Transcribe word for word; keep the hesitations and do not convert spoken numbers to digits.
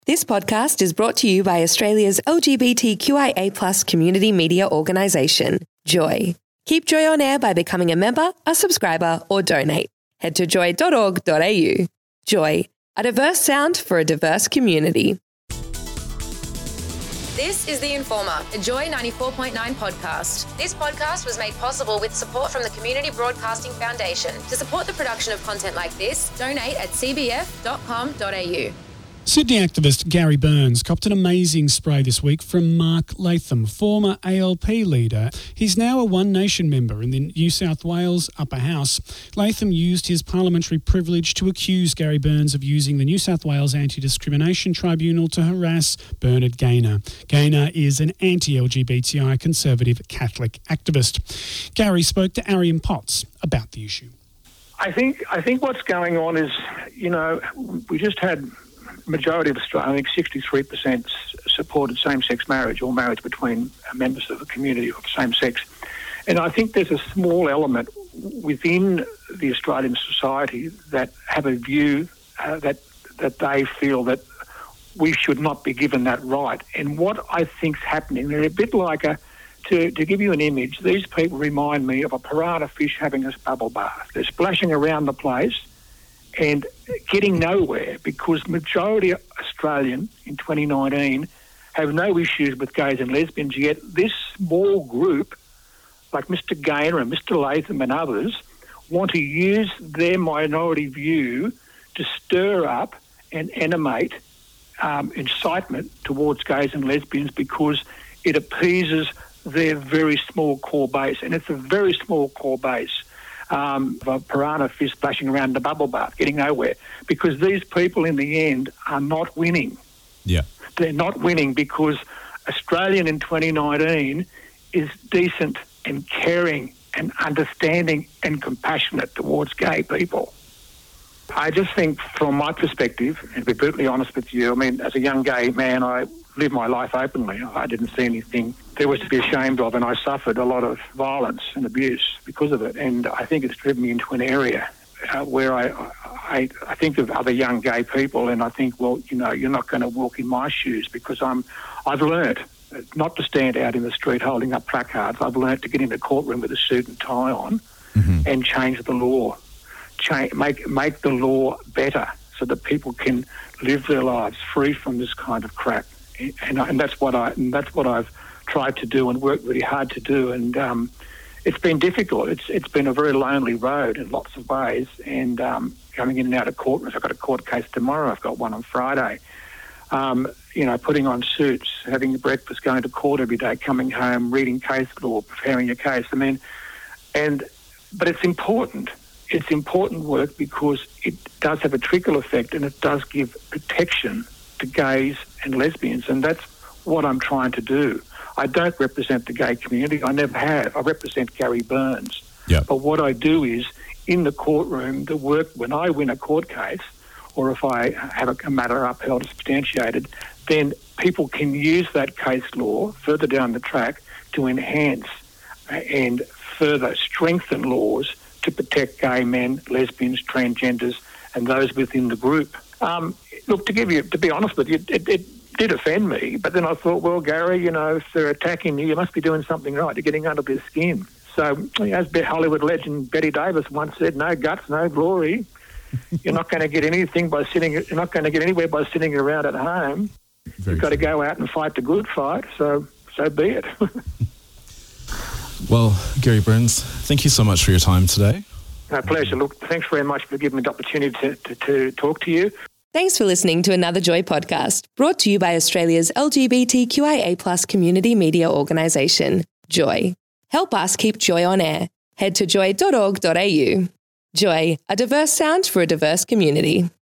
This podcast is brought to you by Australia's L G B T Q I A plus community media organisation, Joy. Keep Joy on air by becoming a member, a subscriber or donate. Head to joy dot org dot a u. Joy, a diverse sound for a diverse community. This is The Informer, a Joy ninety-four point nine podcast. This podcast was made possible with support from the Community Broadcasting Foundation. To support the production of content like this, donate at c b f dot com dot a u. Sydney activist Gary Burns copped an amazing spray this week from Mark Latham, former A L P leader. He's now a One Nation member in the New South Wales Upper House. Latham used his parliamentary privilege to accuse Gary Burns of using the New South Wales Anti-Discrimination Tribunal to harass Bernard Gaynor. Gaynor is an anti-L G B T I conservative Catholic activist. Gary spoke to Arian Potts about the issue. I think I think what's going on is, you know, we just had majority of Australia, I think sixty-three percent supported same-sex marriage or marriage between members of a community of same sex. And I think there's a small element within the Australian society that have a view uh, that that they feel that we should not be given that right. And what I think's happening, they're a bit like a, to, to give you an image, these people remind me of a piranha fish having a bubble bath. They're splashing around the place and getting nowhere because majority of Australian in twenty nineteen have no issues with gays and lesbians, yet this small group, like Mister Gaynor and Mister Latham and others, want to use their minority view to stir up and animate um, incitement towards gays and lesbians because it appeases their very small core base, and it's a very small core base. Um, of a piranha fish splashing around the bubble bath, getting nowhere, because these people in the end are not winning. Yeah, they're not winning because Australian in twenty nineteen is decent and caring and understanding and compassionate towards gay people. I just think, from my perspective, and to be brutally honest with you, I mean, as a young gay man, I lived my life openly. I didn't see anything there was to be ashamed of, and I suffered a lot of violence and abuse because of it. And I think it's driven me into an area uh, where I, I I think of other young gay people, and I think, well, you know, you're not going to walk in my shoes because I'm I've learnt not to stand out in the street holding up placards. I've learnt to get in the courtroom with a suit and tie on mm-hmm. and change the law, change, make make the law better so that people can live their lives free from this kind of crap. And, and that's what I and that's what I've tried to do and worked really hard to do. And um, it's been difficult. It's it's been a very lonely road in lots of ways. And um, coming in and out of court, I've got a court case tomorrow. I've got one on Friday. Um, you know, putting on suits, having breakfast, going to court every day, coming home, reading case law, preparing your case. I mean, and but it's important. It's important work because it does have a trickle effect and it does give protection to gays and lesbians, and that's what I'm trying to do. I don't represent the gay community. I never have. I represent Gary Burns. Yep. But what I do is, in the courtroom, the work, when I win a court case, or if I have a, a matter upheld or substantiated, then people can use that case law further down the track to enhance and further strengthen laws to protect gay men, lesbians, transgenders, and those within the group. Um, look, to give you, to be honest with you, it, it did offend me, but then I thought, well, Gary, you know, if they're attacking you, you must be doing something right. You're getting under their skin. So, as Hollywood legend Betty Davis once said, no guts, no glory. You're not going to get anything by sitting, you're not going to get anywhere by sitting around at home. Very You've got true. to go out and fight the good fight, so so be it. Well, Gary Burns, thank you so much for your time today. My pleasure. Look, thanks very much for giving me the opportunity to, to, to talk to you. Thanks for listening to another Joy podcast, brought to you by Australia's L G B T Q I A plus community media organisation, Joy. Help us keep Joy on air. Head to joy dot org dot a u. Joy, a diverse sound for a diverse community.